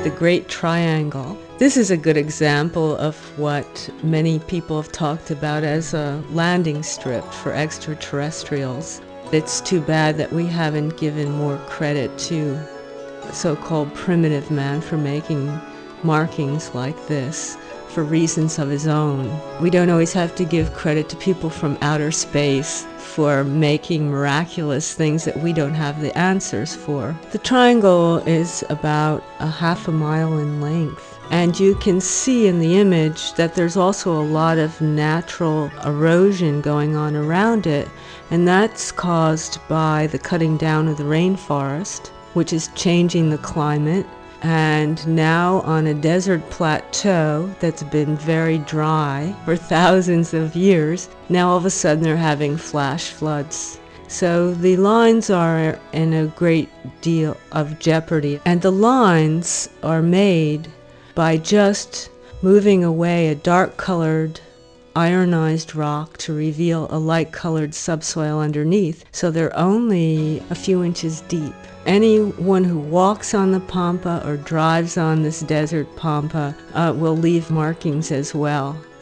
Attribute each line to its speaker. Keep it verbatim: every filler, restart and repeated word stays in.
Speaker 1: the Great Triangle. This is a good example of what many people have talked about as a landing strip for extraterrestrials. It's too bad that we haven't given more credit to so-called primitive man for making markings like this for reasons of his own. We don't always have to give credit to people from outer space for making miraculous things that we don't have the answers for. The triangle is about a half a mile in length, and you can see in the image that there's also a lot of natural erosion going on around it, and that's caused by the cutting down of the rainforest, which is changing the climate. And now on a desert plateau that's been very dry for thousands of years, now all of a sudden they're having flash floods. So the lines are in a great deal of jeopardy. And the lines are made by just moving away a dark-colored ironized rock to reveal a light-colored subsoil underneath, so they're only a few inches deep. Anyone who walks on the pampa or drives on this desert pampa uh, will leave markings as well.